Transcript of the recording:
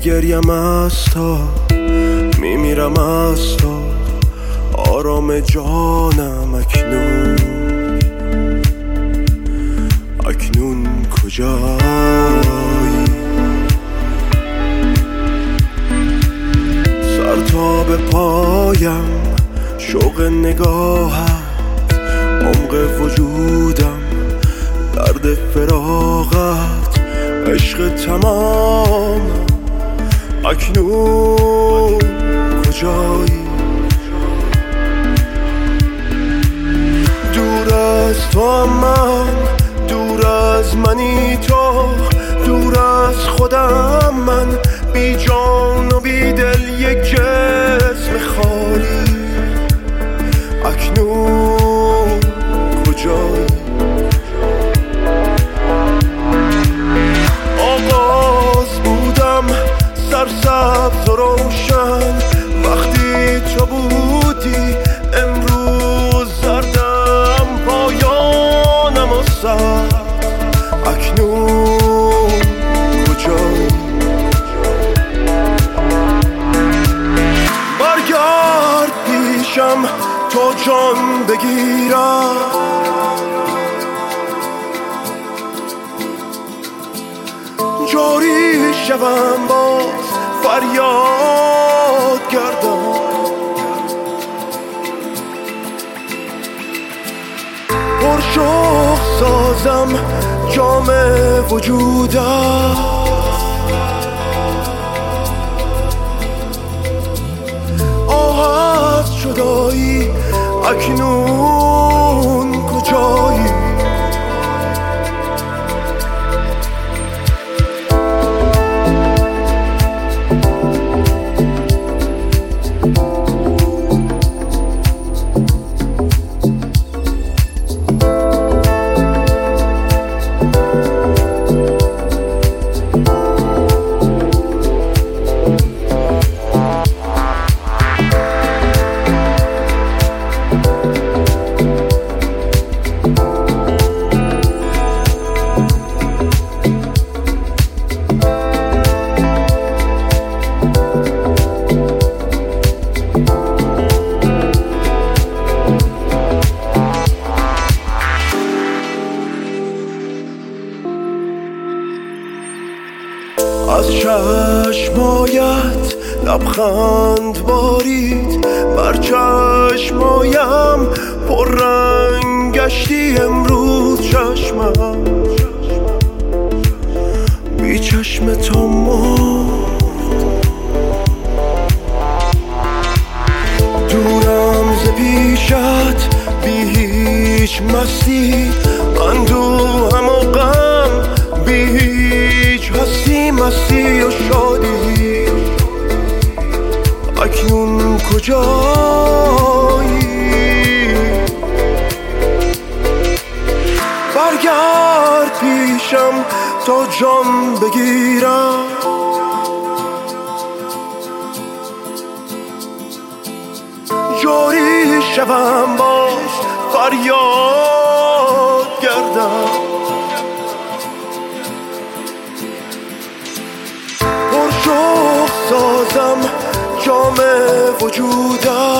میگریم از تا میمیرم از تا آرام جانم اکنون کجایی؟ سر تا به پایم شوق نگاهت، عمق وجودم درد فراغت، عشق تمام اکنون کجایی؟ دور از تو هم من، دور از منی تو، دور از خودم من، بی جان و بی دل یک جسم خالی اکنون کجایی؟ آغاز بودم سرسبز و روشن وقتی تو بودی، امروز زردم پایانم و سر اکنون کجایی؟ برگرد پیشم تا جان بگیرم، جاری شوم باز فریاد گردم، پرشوق سازم جام وجودم، آه از جدایی اکنون کجایی؟ از چشمایت لبخند بارید، بر چشمایم پر رنگ گشتی امروز چشمم، بی چشم تو مرد، دورم ز پیشت بی هیچ مستی، اندوهم و غم بی هیچ هستی، مستی و شادی اکنون کجایی؟ برگرد پیشم تا جان بگیرم، جاری شوم باز فریاد گردم، پرشوق سازم جام وجودم،